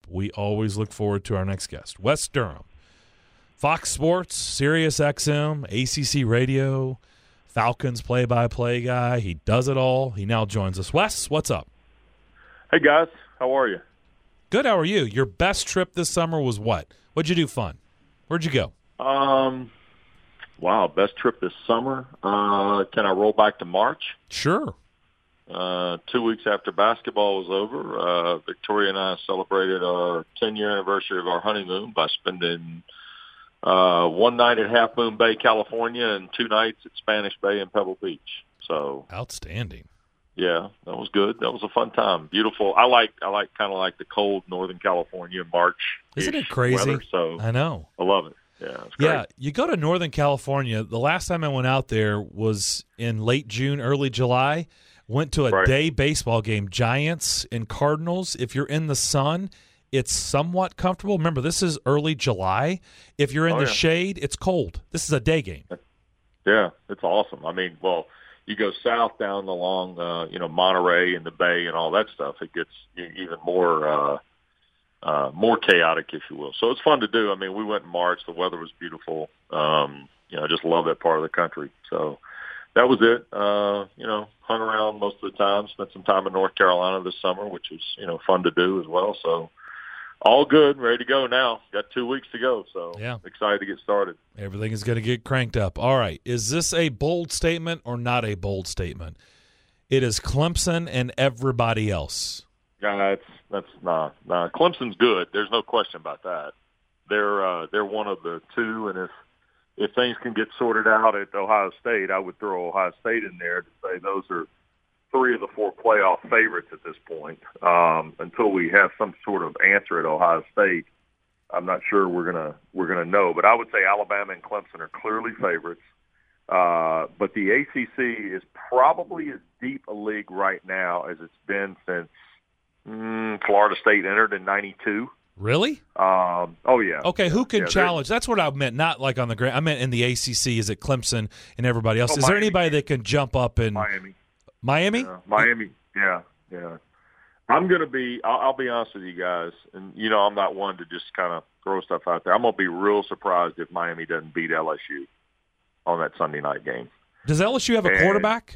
we always look forward to our next guest. Wes Durham, Fox Sports, Sirius XM, ACC Radio, Falcons play-by-play guy. He does it all. He now joins us. Wes, what's up? Hey, guys. How are you? Good. How are you? Your best trip this summer was what? What'd you do fun? Where'd you go? Wow, best trip this summer. Can I roll back to March? Sure. 2 weeks after basketball was over, Victoria and I celebrated our 10-year anniversary of our honeymoon by spending one night at Half Moon Bay, California, and 2 nights at Spanish Bay and Pebble Beach. So outstanding. Yeah, that was good. That was a fun time. Beautiful. I like kind of like the cold Northern California March. Isn't it crazy? Weather, so I know. I love it. Yeah, it's great. Yeah, you go to Northern California. The last time I went out there was in late June, early July. Went to a day baseball game, Giants and Cardinals. If you're in the sun, it's somewhat comfortable. Remember, this is early July. If you're in the shade, it's cold. This is a day game. Yeah, it's awesome. I mean, well, you go south down along, Monterey and the Bay and all that stuff. It gets even more chaotic, if you will. So it's fun to do. I mean, we went in March. The weather was beautiful. I just love that part of the country. So that was it. Hung around most of the time. Spent some time in North Carolina this summer, which was, fun to do as well. So all good, ready to go now. Got 2 weeks to go, so excited to get started. Everything is going to get cranked up. All right. Is this a bold statement or not a bold statement? It is Clemson and everybody else. Yeah, that's nah. Clemson's good. There's no question about that. They're one of the two, and if things can get sorted out at Ohio State, I would throw Ohio State in there to say those are 3 of the 4 playoff favorites at this point. Until we have some sort of answer at Ohio State, I'm not sure we're gonna know. But I would say Alabama and Clemson are clearly favorites. But the ACC is probably as deep a league right now as it's been since Florida State entered in '92. Really? Oh, yeah. Okay, who can challenge? That's what I meant, not like on the ground. I meant in the ACC. Is it Clemson and everybody else? Is there anybody that can jump up and Miami? Miami? Miami, yeah. I'm going to be – I'll be honest with you guys, and, I'm not one to just kind of throw stuff out there. I'm going to be real surprised if Miami doesn't beat LSU on that Sunday night game. Does LSU have a quarterback?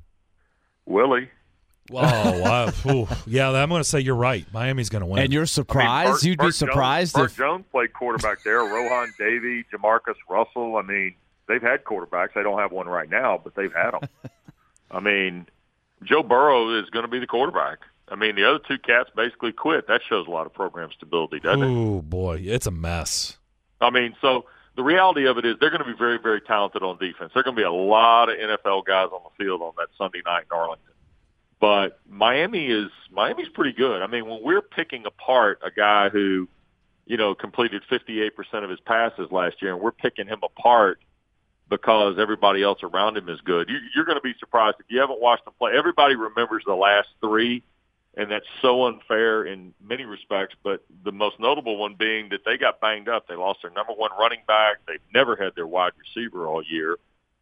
Willie. Oh, wow. Yeah, I'm going to say you're right. Miami's going to win. And you're surprised? You'd be surprised Burt Jones played quarterback there. Rohan Davey, Jamarcus Russell. I mean, they've had quarterbacks. They don't have one right now, but they've had them. I mean, Joe Burrow is going to be the quarterback. I mean, the other 2 cats basically quit. That shows a lot of program stability, doesn't it? Oh, boy. It's a mess. I mean, so the reality of it is they're going to be very, very talented on defense. There are going to be a lot of NFL guys on the field on that Sunday night in Arlington. But Miami's pretty good. I mean, when we're picking apart a guy who, completed 58% of his passes last year, and we're picking him apart because everybody else around him is good, you're going to be surprised if you haven't watched them play. Everybody remembers the last 3, and that's so unfair in many respects. But the most notable one being that they got banged up. They lost their number 1 running back. They've never had their wide receiver all year.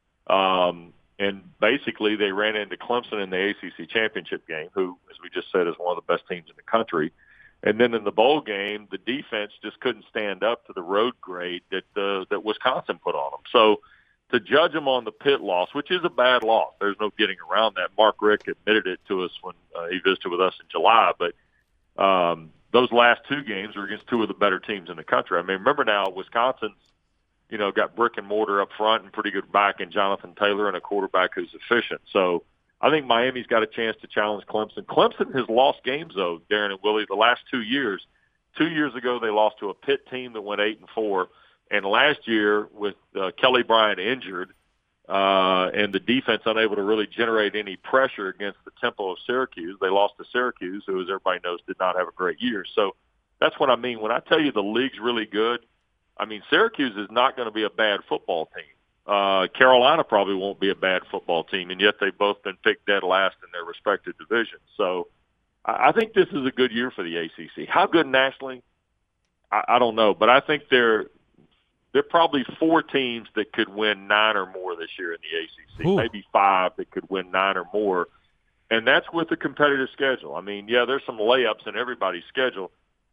And basically, they ran into Clemson in the ACC championship game, who, as we just said, is one of the best teams in the country. And then in the bowl game, the defense just couldn't stand up to the road grade that Wisconsin put on them. So to judge them on the Pitt loss, which is a bad loss, there's no getting around that. Mark Richt admitted it to us when he visited with us in July. But those last 2 games were against 2 of the better teams in the country. I mean, remember now, Wisconsin's got brick and mortar up front and pretty good back in Jonathan Taylor and a quarterback who's efficient. So I think Miami's got a chance to challenge Clemson. Clemson has lost games, though, Darren and Willie, the last 2 years. 2 years ago, they lost to a Pitt team that went 8-4. And last year, with Kelly Bryant injured and the defense unable to really generate any pressure against the tempo of Syracuse, they lost to Syracuse, who, as everybody knows, did not have a great year. So that's what I mean. When I tell you the league's really good, I mean, Syracuse is not going to be a bad football team. Carolina probably won't be a bad football team, and yet they've both been picked dead last in their respective divisions. So I think this is a good year for the ACC. How good nationally, I don't know, but I think there are probably 4 teams that could win 9 or more this year in the ACC, maybe 5 that could win 9 or more, and that's with a competitive schedule. I mean, yeah, there's some layups in everybody's schedule,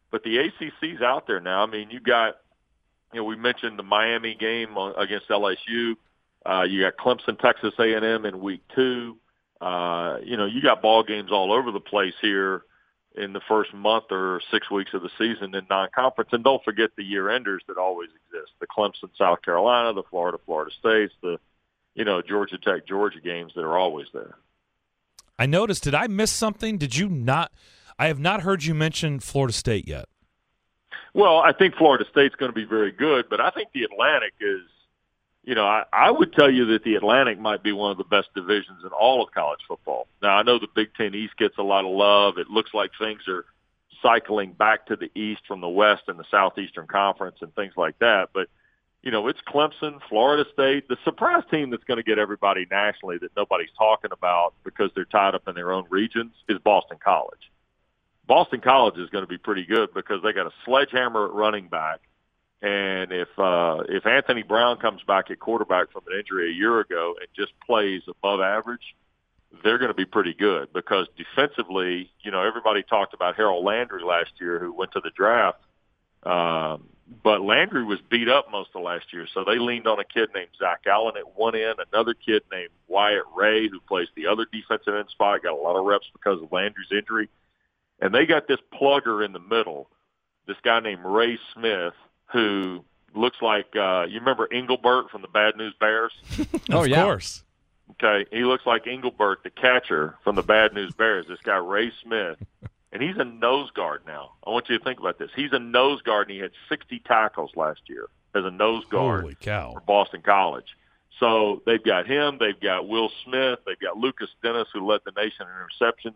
But the ACC's out there now. I mean, you got, we mentioned the Miami game against LSU. You got Clemson, Texas A&M in week 2. You got ball games all over the place here in the first month or 6 weeks of the season in non-conference. And don't forget the year-enders that always exist, the Clemson, South Carolina, the Florida States, the, Georgia Tech, Georgia games that are always there. I noticed, did I miss something? Did you not? I have not heard you mention Florida State yet. Well, I think Florida State's going to be very good, but I think the Atlantic is, I would tell you that the Atlantic might be one of the best divisions in all of college football. Now, I know the Big Ten East gets a lot of love. It looks like things are cycling back to the East from the West and the Southeastern Conference and things like that. But, it's Clemson, Florida State. The surprise team that's going to get everybody nationally that nobody's talking about because they're tied up in their own regions is Boston College. Boston College is going to be pretty good because they got a sledgehammer at running back. And if Anthony Brown comes back at quarterback from an injury a year ago and just plays above average, they're going to be pretty good because defensively, everybody talked about Harold Landry last year who went to the draft. But Landry was beat up most of last year, so they leaned on a kid named Zach Allen at one end, another kid named Wyatt Ray who plays the other defensive end spot, got a lot of reps because of Landry's injury. And they got this plugger in the middle, this guy named Ray Smith, who looks like you remember Engelbert from the Bad News Bears? Of course. Okay, he looks like Engelbert, the catcher from the Bad News Bears, this guy Ray Smith. And he's a nose guard now. I want you to think about this. He's a nose guard, and he had 60 tackles last year as a nose guard Holy cow. For Boston College. So they've got him. They've got Will Smith. They've got Lucas Dennis, who led the nation in interceptions.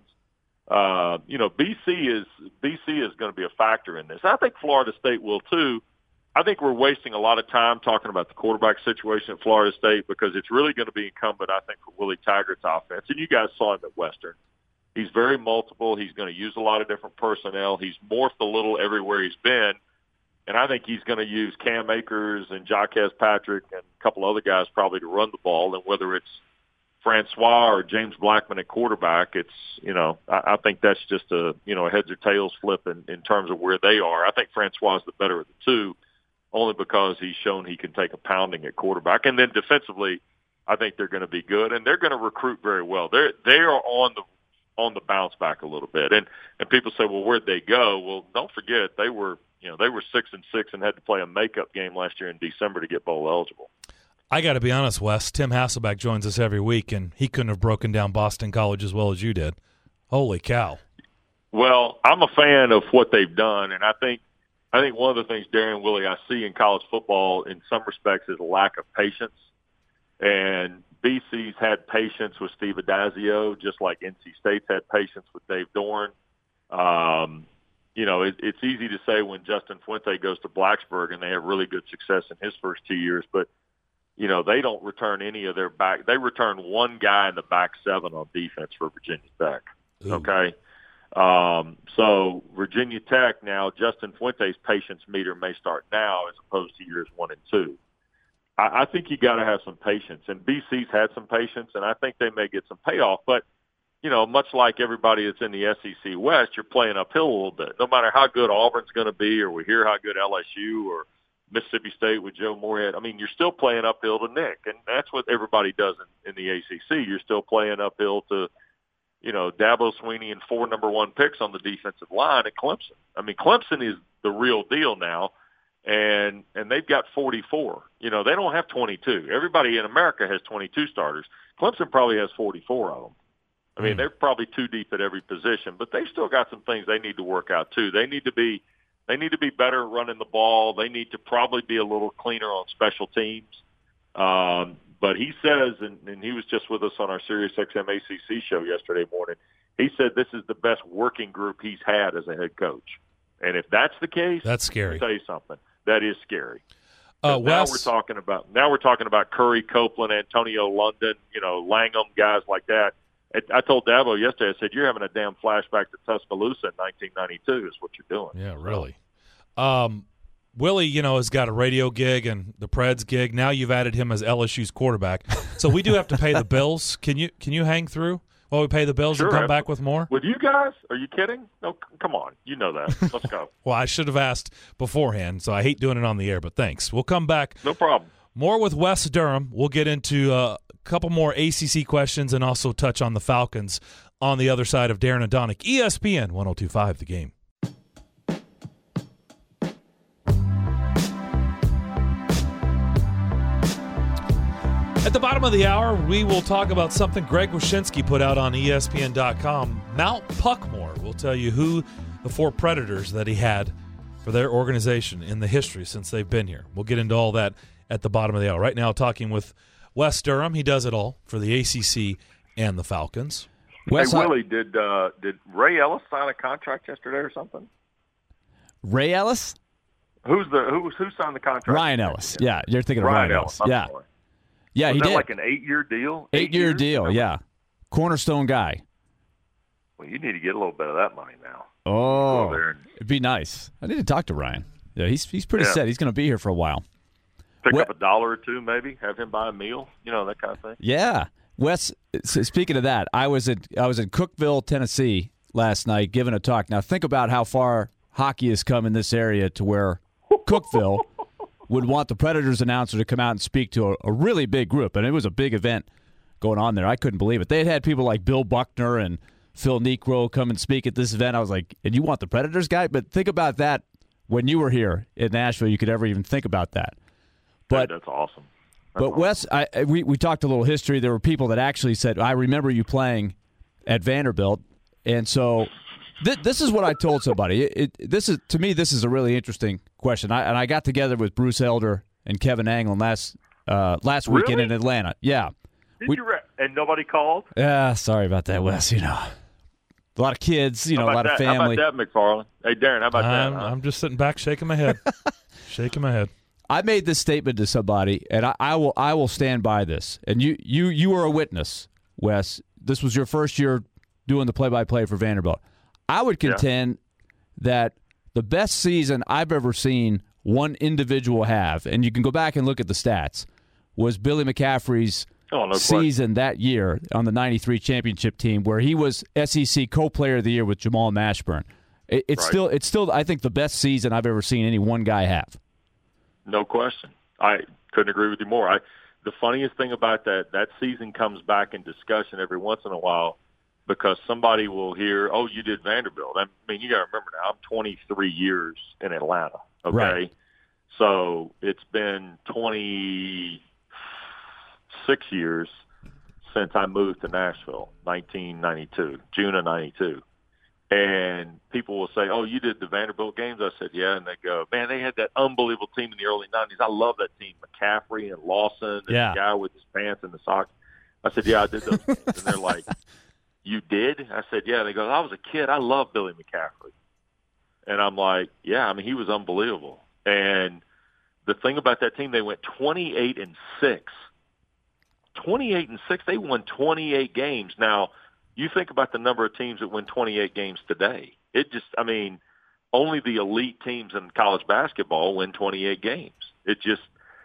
BC is going to be a factor in this. I think Florida State will too. I think we're wasting a lot of time talking about the quarterback situation at Florida State because it's really going to be incumbent, I think, for Willie Taggart's offense. And you guys saw him at Western. He's very multiple. He's going to use a lot of different personnel. He's morphed a little everywhere he's been. And I think he's going to use Cam Akers and Jaquez Patrick and a couple other guys probably to run the ball. And whether it's Francois or James Blackman at quarterback, it's, I think that's just a heads or tails flip in terms of where they are. I think Francois is the better of the two, only because he's shown he can take a pounding at quarterback. And then defensively, I think they're going to be good, and they're going to recruit very well. They are on the bounce back a little bit. And people say, well, where'd they go? Well, don't forget they were 6-6 and had to play a makeup game last year in December to get bowl eligible. I got to be honest, Wes. Tim Hasselbeck joins us every week, and he couldn't have broken down Boston College as well as you did. Holy cow. Well, I'm a fan of what they've done, and I think one of the things, Darren, Willie, I see in college football in some respects is a lack of patience. And BC's had patience with Steve Adazio, just like NC State's had patience with Dave Dorn. It's easy to say when Justin Fuente goes to Blacksburg and they have really good success in his first 2 years, but they don't return any of their back. They return one guy in the back seven on defense for Virginia Tech. Ooh. Okay. So Virginia Tech now, Justin Fuente's patience meter may start now as opposed to years 1 and 2. I think you got to have some patience, and BC's had some patience, and I think they may get some payoff. But, much like everybody that's in the SEC West, you're playing uphill a little bit. No matter how good Auburn's going to be, or we hear how good LSU or Mississippi State with Joe Moorhead, you're still playing uphill to Nick, and that's what everybody does in the ACC. You're still playing uphill to, Dabo Swinney and 4 number 1 picks on the defensive line at Clemson. Clemson is the real deal now. And they've got 44. They don't have 22. Everybody in America has 22 starters. Clemson probably has 44 of them. They're probably too deep at every position, but they've still got some things they need to work out too. They need to be better running the ball. They need to probably be a little cleaner on special teams. But he says, and he was just with us on our SiriusXM ACC show yesterday morning, he said this is the best working group he's had as a head coach. And if that's the case, that's scary. I'll tell you something. That is scary. Now we're talking about Curry, Copeland, Antonio London, Langham, guys like that. I told Dabo yesterday, I said, you're having a damn flashback to Tuscaloosa in 1992 is what you're doing. Yeah, really. Willie, has got a radio gig and the Preds gig. Now you've added him as LSU's quarterback. So we do have to pay the bills. Can you hang through? While we pay the bills and come back with more? With you guys? Are you kidding? No, come on. You know that. Let's go. Well, I should have asked beforehand, so I hate doing it on the air, but thanks. We'll come back. No problem. More with Wes Durham. We'll get into a couple more ACC questions and also touch on the Falcons on the other side of Darren and Donick. ESPN 102.5 The Game. At the bottom of the hour, we will talk about something Greg Wyshynski put out on ESPN.com. Mount Puckmore will tell you who the 4 Predators that he had for their organization in the history since they've been here. We'll get into all that at the bottom of the hour. Right now, talking with Wes Durham. He does it all for the ACC and the Falcons. Hey, Willie, did Ray Ellis sign a contract yesterday or something? Ray Ellis? Who signed the contract? Ryan Ellis. Yeah, you're thinking of Ryan Ellis. Yeah. Yeah, was he that did. Like an 8-year deal? 8-year deal, yeah. Cornerstone guy. Well, you need to get a little bit of that money now. Oh, it'd be nice. I need to talk to Ryan. Yeah, he's pretty set. He's going to be here for a while. Pick up $1 or $2, maybe. Have him buy a meal. That kind of thing. Yeah, Wes. Speaking of that, I was in Cookeville, Tennessee last night, giving a talk. Now think about how far hockey has come in this area to where Cookeville would want the Predators announcer to come out and speak to a really big group, and it was a big event going on there. I couldn't believe it. They had people like Bill Buckner and Phil Niekro come and speak at this event. I was like, and you want the Predators guy? But think about that when you were here in Nashville, you could ever even think about that. But that's awesome. Wes, we talked a little history. There were people that actually said, I remember you playing at Vanderbilt. And so this is what I told somebody. This is a really interesting question. I got together with Bruce Elder and Kevin Anglin last weekend in Atlanta. Yeah. And nobody called? Yeah, sorry about that, Wes. A lot of kids, a lot of family. How about that, McFarland? Hey, Darren, how about that? I'm just sitting back shaking my head. I made this statement to somebody, and I will stand by this. And you were a witness, Wes. This was your first year doing the play-by-play for Vanderbilt. I would contend that the best season I've ever seen one individual have, and you can go back and look at the stats, was Billy McCaffrey's season that year on the 93 championship team, where he was SEC co-player of the year with Jamal Mashburn. It's still I think the best season I've ever seen any one guy have. No question. I couldn't agree with you more. The funniest thing about that season comes back in discussion every once in a while because somebody will hear, oh, you did Vanderbilt. I mean, you got to remember now, I'm 23 years in Atlanta, okay? Right. So it's been 26 years since I moved to Nashville, 1992, June of 92. And people will say, oh, you did the Vanderbilt games? I said, yeah. And they go, man, they had that unbelievable team in the early 90s. I love that team, McCaffrey and Lawson and the guy with his pants and the socks. I said, yeah, I did those games. And they're like, you did? I said, yeah. They go, I was a kid. I love Billy McCaffrey. And I'm like, yeah, I mean, he was unbelievable. And the thing about that team, they went 28-6. 28-6, they won 28 games. Now, you think about the number of teams that win 28 games today. Only the elite teams in college basketball win 28 games. It's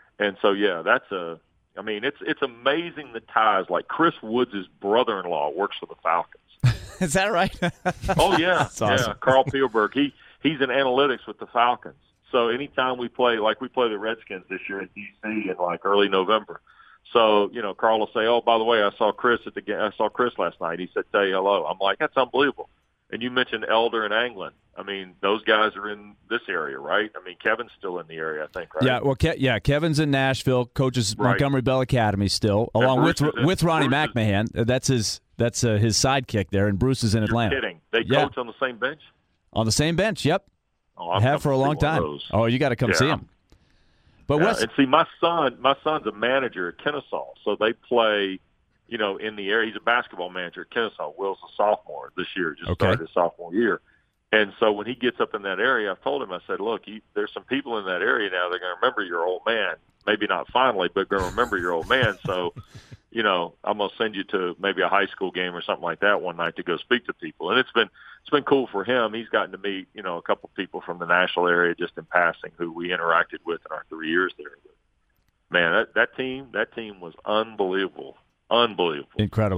amazing the ties. Like Chris Woods' brother-in-law works for the Falcons. Is that right? Oh, yeah. That's awesome. Yeah, Carl Peelberg. He's in analytics with the Falcons. So anytime we play the Redskins this year in D.C. in early November. So, Carl will say, oh, by the way, I saw Chris last night. He said, say hello. I'm like, that's unbelievable. And you mentioned Elder and Anglin. I mean, those guys are in this area, right? I mean, Kevin's still in the area, I think, right? Yeah, well, Kevin's in Nashville, coaches Montgomery Bell Academy still, along with Ronnie McMahon. That's his sidekick there, and Bruce is in Atlanta. You're kidding. They coach on the same bench? On the same bench, yep. Oh, I have for a long time. Oh, you got to come see him. But and see, my son's a manager at Kennesaw, so they play, in the area. He's a basketball manager at Kennesaw. Will's a sophomore this year, started his sophomore year. And so when he gets up in that area, I've told him, I said, look, there's some people in that area now that are going to remember your old man. Maybe not finally, but going to remember your old man. So, I'm going to send you to maybe a high school game or something like that one night to go speak to people. And it's been cool for him. He's gotten to meet, a couple of people from the Nashville area just in passing who we interacted with in our 3 years there. But, man, that team was unbelievable. Unbelievable. Incredible.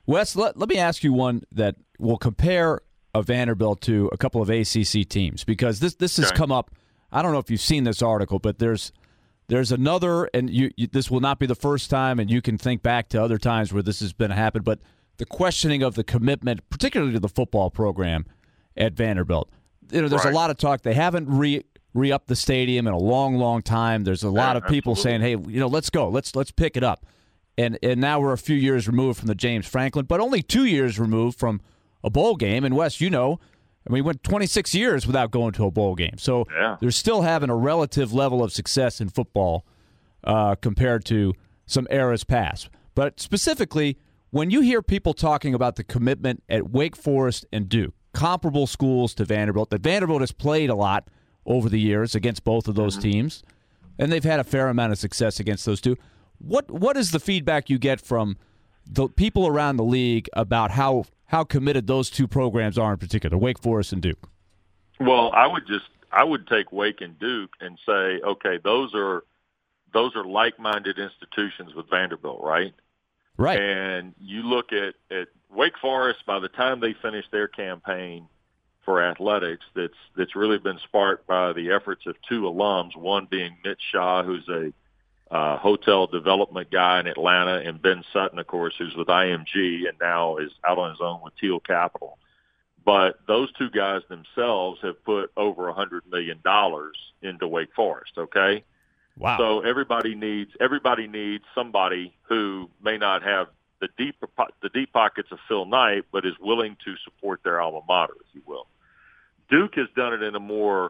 Wes, let me ask you one that will compare a Vanderbilt to a couple of ACC teams, because this has come up. I don't know if you've seen this article, but there's another, and this will not be the first time, and you can think back to other times where this has been happened, but the questioning of the commitment, particularly to the football program at Vanderbilt. There's a lot of talk. They haven't re-upped the stadium in a long, long time. There's a lot of people saying, hey, let's go. Let's pick it up. And now we're a few years removed from the James Franklin, but only 2 years removed from a bowl game. And Wes, we went 26 years without going to a bowl game. So they're still having a relative level of success in football compared to some eras past. But specifically, when you hear people talking about the commitment at Wake Forest and Duke, comparable schools to Vanderbilt, that Vanderbilt has played a lot over the years against both of those teams, and they've had a fair amount of success against those two. What is the feedback you get from the people around the league about how committed those two programs are in particular, Wake Forest and Duke? Well, I would take Wake and Duke and say, okay, those are like-minded institutions with Vanderbilt, right? Right. And you look at Wake Forest, by the time they finish their campaign for athletics, that's really been sparked by the efforts of two alums, one being Mitch Shaw, who's a hotel development guy in Atlanta, and Ben Sutton, of course, who's with IMG and now is out on his own with Teal Capital. But those two guys themselves have put over $100 million into Wake Forest, okay? Wow. So everybody needs somebody who may not have the deep pockets of Phil Knight, but is willing to support their alma mater, if you will. Duke has done it in a more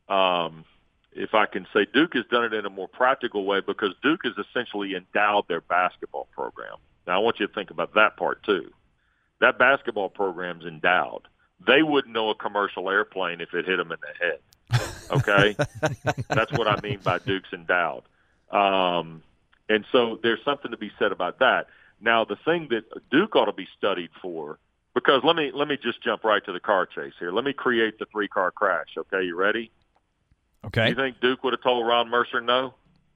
if I can say, Duke has done it in a more practical way, because Duke has essentially endowed their basketball program. Now, I want you to think about that part, too. That basketball program's endowed. They wouldn't know a commercial airplane if it hit them in the head, okay? That's what I mean by Duke's endowed. And so there's something to be said about that. Now, the thing that Duke ought to be studied for, because let me just jump right to the car chase here. Let me create the three-car crash, okay? You ready? Okay. You think Duke would have told Ron Mercer no?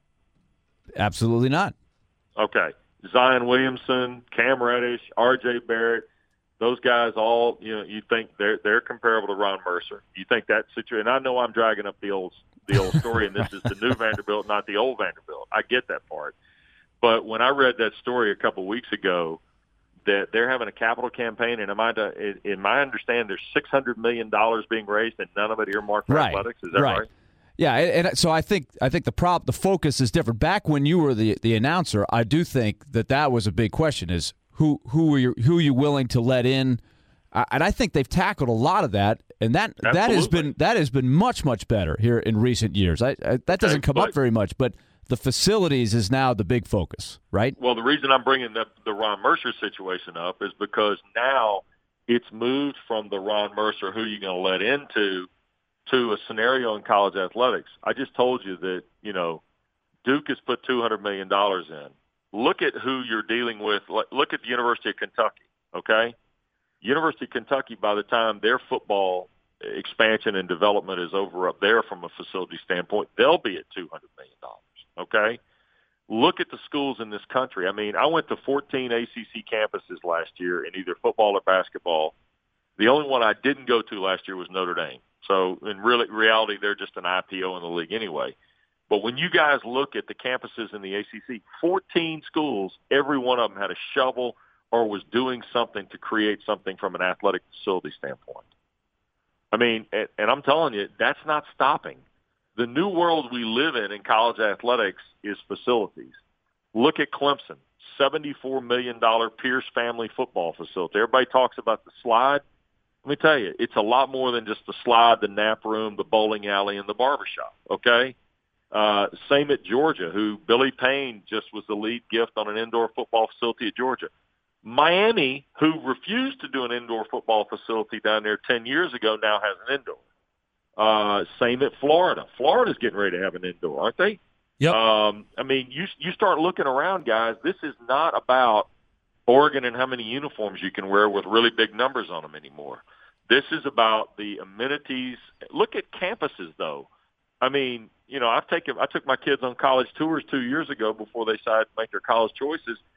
Absolutely not. Okay. Zion Williamson, Cam Reddish, R.J. Barrett, those guys all, you think they're comparable to Ron Mercer. You think that situation, and I know I'm dragging up the old story, and this is the new Vanderbilt, not the old Vanderbilt. I get that part. But when I read that story a couple of weeks ago, that they're having a capital campaign, and in my understanding, there's $600 million being raised, and none of it earmarked for athletics. Is that right? Yeah, and so I think the focus is different. Back when you were the announcer, I do think that was a big question: is who are you willing to let in? And I think they've tackled a lot of that, and that has been much better here in recent years. That doesn't come up very much, but the facilities is now the big focus, right? Well, the reason I'm bringing the Ron Mercer situation up is because now it's moved from the Ron Mercer who you're going to let into to a scenario in college athletics. I just told you that, Duke has put $200 million in. Look at who you're dealing with. Look at the University of Kentucky, okay? University of Kentucky, by the time their football expansion and development is over up there from a facility standpoint, they'll be at $200 million, okay? Look at the schools in this country. I mean, I went to 14 ACC campuses last year in either football or basketball. The only one I didn't go to last year was Notre Dame. So in reality, they're just an IPO in the league anyway. But when you guys look at the campuses in the ACC, 14 schools, every one of them had a shovel or was doing something to create something from an athletic facility standpoint. I mean, and I'm telling you, that's not stopping. The new world we live in college athletics is facilities. Look at Clemson, $74 million Pierce family football facility. Everybody talks about the slide. Let me tell you, it's a lot more than just the slide, the nap room, the bowling alley, and the barbershop, okay? Same at Georgia, who Billy Payne just was the lead gift on an indoor football facility at Georgia. Miami, who refused to do an indoor football facility down there 10 years ago, now has an indoor. Same at Florida. Florida's getting ready to have an indoor, aren't they? Yep. I mean, you start looking around, guys. This is not about Oregon and how many uniforms you can wear with really big numbers on them anymore. This is about the amenities. Look at campuses, though. I mean, I took my kids on college tours 2 years ago before they decided to make their college choices.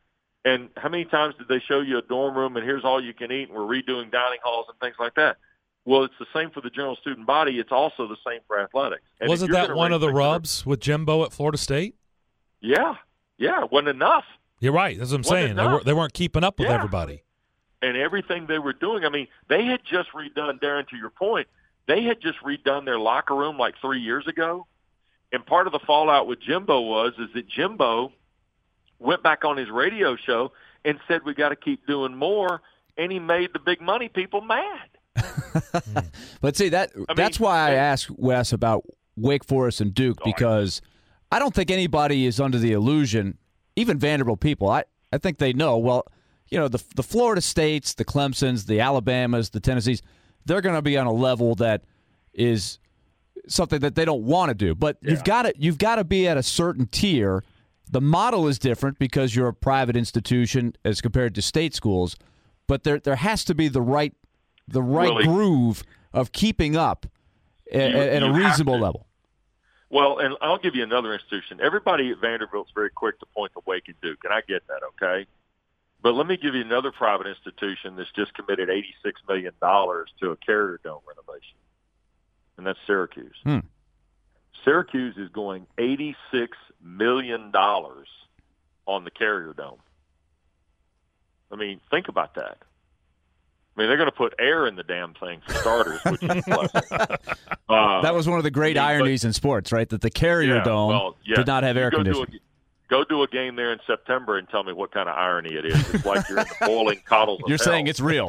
And how many times did they show you a dorm room and here's all you can eat and we're redoing dining halls and things like that? Well, it's the same for the general student body. It's also the same for athletics. And wasn't that one of the rubs with Jimbo at Florida State? Yeah. Yeah, it wasn't enough. You're right. That's what I'm saying. They weren't keeping up with everybody. And everything they were doing, I mean, they had just redone, Darren, to your point, they had just redone their locker room like 3 years ago. And part of the fallout with Jimbo is that Jimbo went back on his radio show and said, we got to keep doing more. And he made the big money people mad. But see, that's why I asked Wes about Wake Forest and Duke, because I don't think anybody is under the illusion, even Vanderbilt people. I think they know, well, you know, the Florida States, the Clemsons, the Alabamas, the Tennessees, they're going to be on a level that is something that they don't want to do. But you've got to be at a certain tier. The model is different because you're a private institution as compared to state schools, but there has to be the right groove of keeping up at a reasonable level. Well, and I'll give you another institution. Everybody at Vanderbilt's very quick to point to Wake and Duke, and I get that, okay? But let me give you another private institution that's just committed $86 million to a Carrier Dome renovation, and that's Syracuse. Syracuse is going $86 million on the Carrier Dome. I mean, think about that. I mean, they're going to put air in the damn thing for starters, which is a blessing. That was one of the great ironies in sports, right? That the Carrier Dome did not have air conditioning. Go do a game there in September and tell me what kind of irony it is. It's like you're in the boiling coddles of You're hell. saying it's real.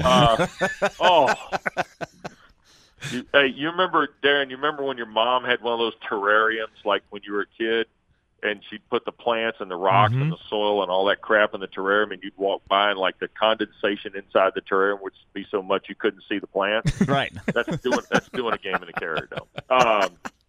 You remember, Darren, you remember when your mom had one of those terrariums like when you were a kid, and she'd put the plants and the rocks and the soil and all that crap in the terrarium, and you'd walk by and like the condensation inside the terrarium would be so much you couldn't see the plants. Right. That's doing a game in the Carrier Dome.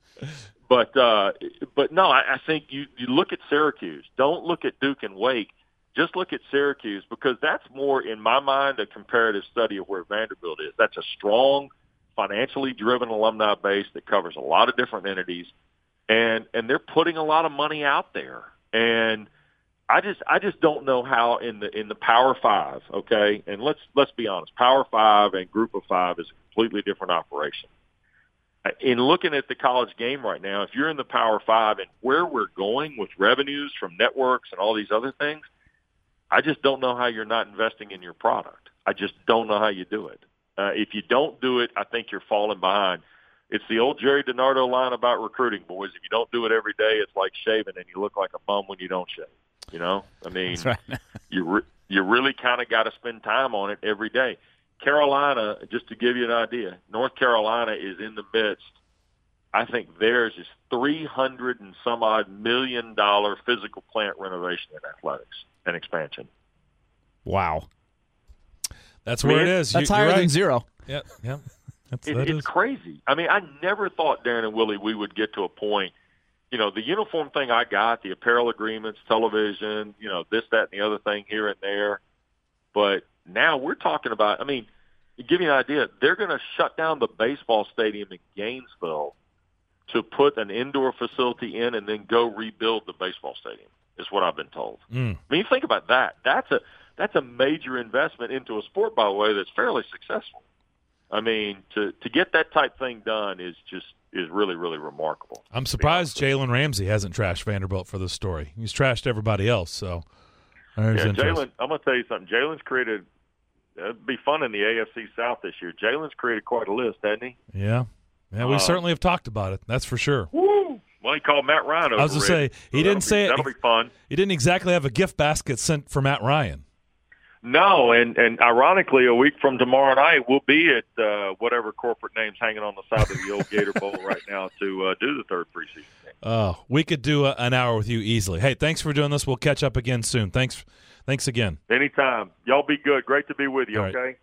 But no, I think you look at Syracuse. Don't look at Duke and Wake. Just look at Syracuse, because that's more, in my mind, a comparative study of where Vanderbilt is. That's a strong, financially driven alumni base that covers a lot of different entities, and they're putting a lot of money out there. And I just don't know how in the Power Five, okay? And let's be honest, Power Five and Group of Five is a completely different operation. In looking at the college game right now, if you're in the Power Five and where we're going with revenues from networks and all these other things, I just don't know how you're not investing in your product. I just don't know how you do it. If you don't do it, I think you're falling behind. It's the old Jerry DiNardo line about recruiting, boys. If you don't do it every day, it's like shaving, and you look like a bum when you don't shave. You know, I mean, that's right. you really kind of got to spend time on it every day. Carolina, just to give you an idea, North Carolina is in the midst. I think theirs is $300 and some odd $1 million physical plant renovation in athletics and expansion. Wow. That's where it is. That's higher than zero. Yep. It's crazy. I mean, I never thought, Darren and Willie, we would get to a point, you know, the uniform thing I got, the apparel agreements, television, you know, this, that, and the other thing here and there. But now we're talking about, I mean, to give you an idea, they're going to shut down the baseball stadium in Gainesville to put an indoor facility in and then go rebuild the baseball stadium, is what I've been told. I mean, think about that. That's a major investment into a sport, by the way, that's fairly successful. I mean, to get that type thing done is really, really remarkable. I'm surprised Jalen Ramsey hasn't trashed Vanderbilt for this story. He's trashed everybody else. So, Jalen, I'm going to tell you something. Jalen's created – it'd be fun in the AFC South this year. Jalen's created quite a list, hasn't he? Yeah. Yeah, we certainly have talked about it. That's for sure. Woo! Well, he called Matt Ryan over. I was going to say, he didn't say it. That'll be fun. He didn't exactly have a gift basket sent for Matt Ryan. No, and ironically, a week from tomorrow night, we'll be at whatever corporate name's hanging on the side of the old Gator Bowl right now to do the third preseason game. Oh, we could do an hour with you easily. Hey, thanks for doing this. We'll catch up again soon. Thanks again. Anytime. Y'all be good. Great to be with you, All right. okay?